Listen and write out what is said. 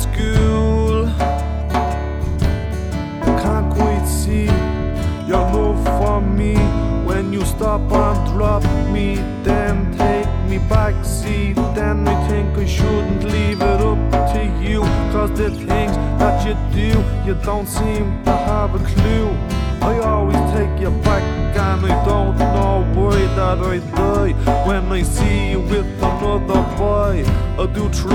school. Can't quite see your love for me. When you stop and drop me, then take me back seat. Then I think I shouldn't leave it up to you, 'cause the things that you do, you don't seem to have a clue. I always take you back, and I don't know why that I die when I see you with another boy. I do try